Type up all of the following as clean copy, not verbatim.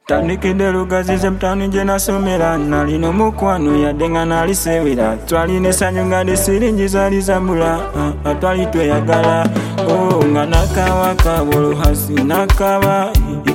Tandikidde lugazize mutani gye nasomera nalina omukwano yadde nga nalisewera twalina essanyu nga ndisiringi zaali zambula twali tweyagala nga nakawakaba oluhasi nakaba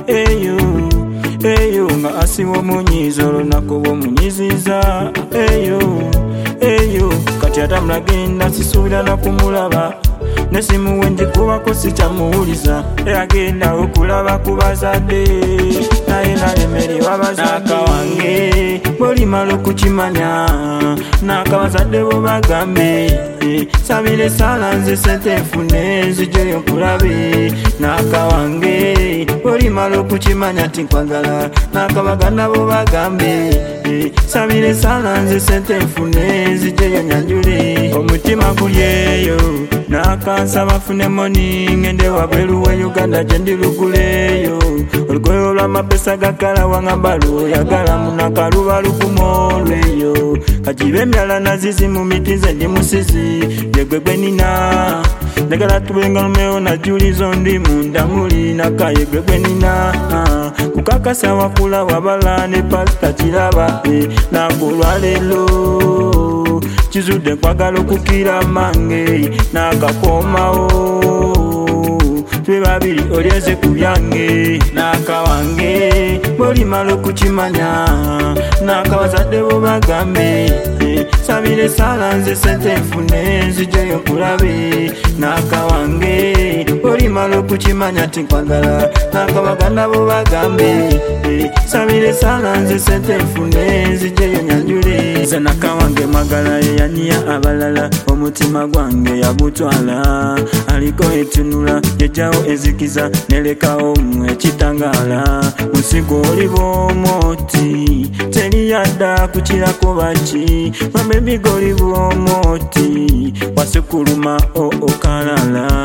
eyo nga asiwa omunyiiza olunaku bw'omunyiiziza eyo kati atambula genda sisuubira nakumulaba nesimu wenjikubako sikyamuwuliza eragenda okulaba ku bazadde naye nalemererwa bazadde wange bwolimala okukimanya nakabazadde bo bagambe sabire sala nze sente nfune nzijeyo nkulabe nakawange bwolimala okukimanya tinkwagala nakabaganda bo bagambe sabire sala nze sente nfune nzijeyo nyanjule omutima gulyeyo nakansa bafune moni ngende wabweru wa Uganda gyendiluguleyo olugoye olw'amapesa gakala wangamba lwoyagala munakaluba lukumolweyo kajibe emyala nazizi mu miti nze ndi musizi yegwegwe nina ndagala tubenga lumeo na julizo ndi munda muli nakaye gwegwe nina kukakasa wakula wabala ne pasta kiraba nakulwalelo kizudde nkwagala okukira mange nakakomawo twe babiri olyeze ku byange nakawange bwolimala okukimanya nakabazadde bo bagambe sabire sala nze sente nfune nzijeyo nkulabe nakawange bwolimala okukimanya tinkwagala nakabaganda bo bagambe sabire sala nze sente nfune nzijeyo nyanjule nze nakawange mwagala yeyaniya abalala omutima gwange yagutwala aliko etunula yejawo ezikiza nelekawo mwe kitangala musigo oli bwomoti teriyadda kukirako baki mamebigoli bwomoti wasikuluma okalala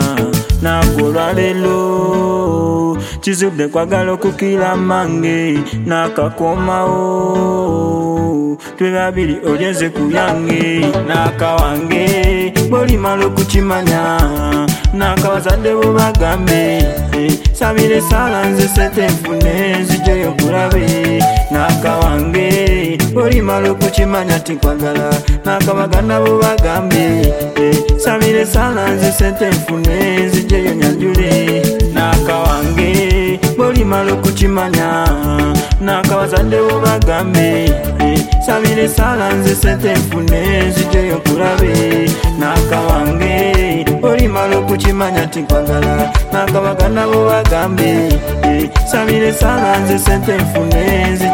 nakolwalelo kizudde kwagala okukira mange nakakomawo twe babiri olyeze ku byange nakawange bwolimala okukimanya nakabazadde bo bagambe sabire sala nze sente nfune nzijeyo nkulabe nakawange bwolimala okukimanya tinkwagala nakabaganda bo bagambe sabire sala nze sente nfune nzijeyo nyanjule nakawange bwolimala okukimanya nakabazadde bo bagambe sabire sala nze sente nfune nzijeyo nkulabe nakawange bwolimala okukimanya tinkwagala nakabaganda bo bagambe sabire sala nze sente nfune